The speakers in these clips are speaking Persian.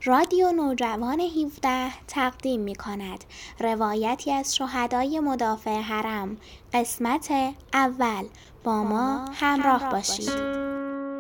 رادیو نوجوان 17 تقدیم می کند روایتی از شهدای مدافع حرم. قسمت اول. با ما همراه باشید.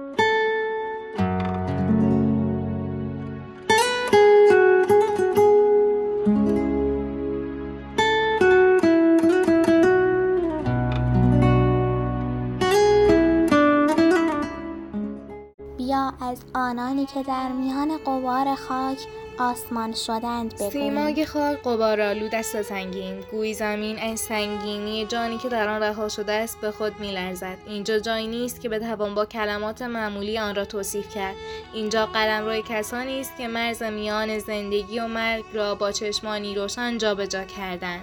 بیا از آنانی که در میان غبار خاک آسمان شدند بگوییم. سیمای خاک غبارآلود است و سنگین، گویی زمین از سنگینی جانی که در آن رها شده است به خود می‌لرزد. اینجا جایی نیست که بتوان با کلمات معمولی آن را توصیف کرد. اینجا قلمرو کسانی است که مرز میان زندگی و مرگ را با چشمانی روشن جابجا کردند.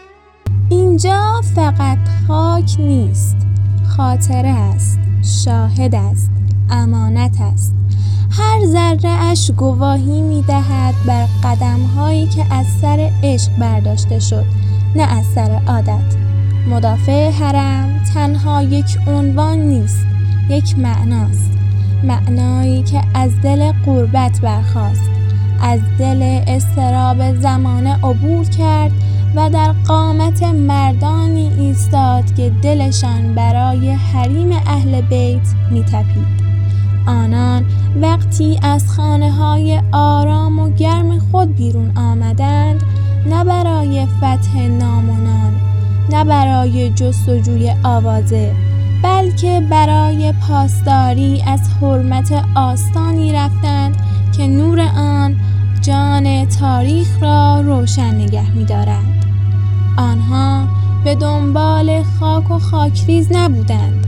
اینجا فقط خاک نیست، خاطره است، شاهد است، امانت است. هر ذره اش گواهی می دهد بر قدم هایی که از سر عشق برداشته شد، نه از سر عادت. مدافع حرم تنها یک عنوان نیست، یک معناست. معنایی که از دل غربت برخاست، از دل اضطراب زمانه عبور کرد و در قامت مردانی ایستاد که دلشان برای حریم اهل بیت می تپید. آنان وقتی از خانه‌های آرام و گرم خود بیرون آمدند، نه برای فتح نام و نان، نه برای جستجوی آوازه، بلکه برای پاسداری از حرمت آستانی رفتند که نور آن جان تاریخ را روشن نگه می‌دارد. آنها به دنبال خاک و خاکریز نبودند.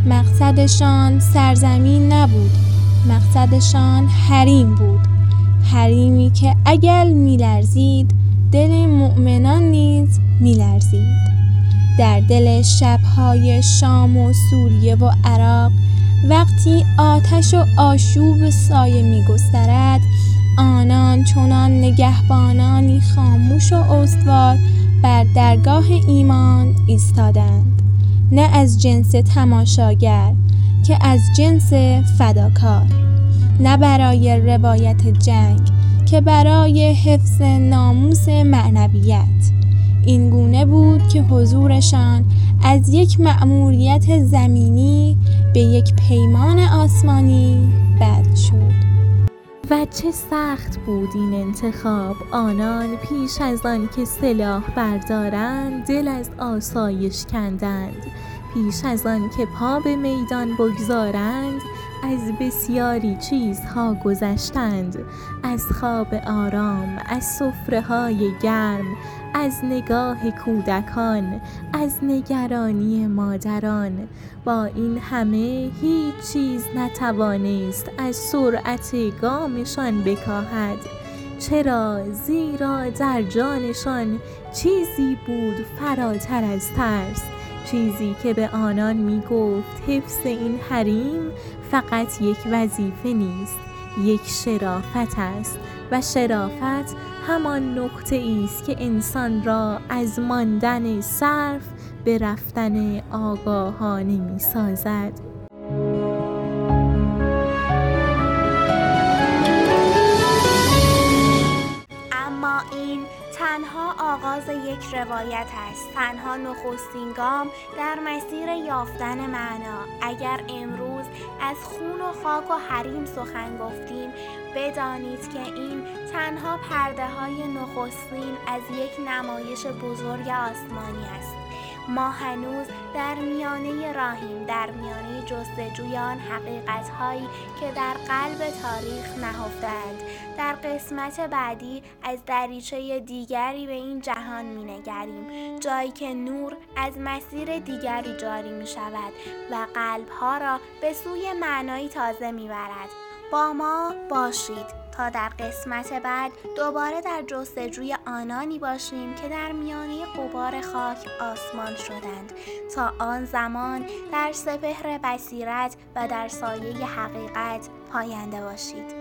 مقصدشان سرزمین نبود، مقصدشان حریم بود. حریمی که اگر می‌لرزید، دل مؤمنان نیز می‌لرزید. در دل شب‌های شام و سوریه و عراق، وقتی آتش و آشوب سایه می‌گسترد، آنان چنان نگهبانانی خاموش و استوار بر درگاه ایمان ایستادند، نه از جنس تماشاگر که از جنس فداکار، نه برای روایت جنگ که برای حفظ ناموس معنویت. این گونه بود که حضورشان از یک مأموریت زمینی به یک پیمان آسمانی بدل شد. و چه سخت بود این انتخاب. آنان پیش از آن که سلاح بردارند دل از آسایش کندند. پیش از آن که پا به میدان بگذارند از بسیاری چیزها گذشتند. از خواب آرام، از سفره‌های گرم، از نگاه کودکان، از نگرانی مادران. با این همه هیچ چیز نتوانست از سرعت گامشان بکاهد. چرا؟ زیرا در جانشان چیزی بود فراتر از ترس، چیزی که به آنان می گفت حفظ این حریم فقط یک وظیفه نیست، یک شرافت است و شرافت همان نقطه ایست که انسان را از ماندن صرف به رفتن آگاهانه می سازد. اما این تنها آغاز یک روایت است، تنها نخستین گام در مسیر یافتن معنا. اگر امروز از خون و خاک و حریم سخن گفتیم، بدانید که این تنها پرده های نخستین از یک نمایش بزرگ آسمانی است. ما هنوز در میانه راهیم، در میانه جستجوی آن حقیقت‌هایی که در قلب تاریخ نهفته‌اند. در قسمت بعدی از دریچه دیگری به این جهان می‌نگریم، جایی که نور از مسیر دیگری جاری می‌شود و قلب‌ها را به سوی معنایی تازه می‌برد. با ما باشید تا در قسمت بعد دوباره در جستجوی آنانی باشیم که در میانه غبار خاک آسمان شدند. تا آن زمان در سپهر بصیرت و در سایه حقیقت پاینده باشید.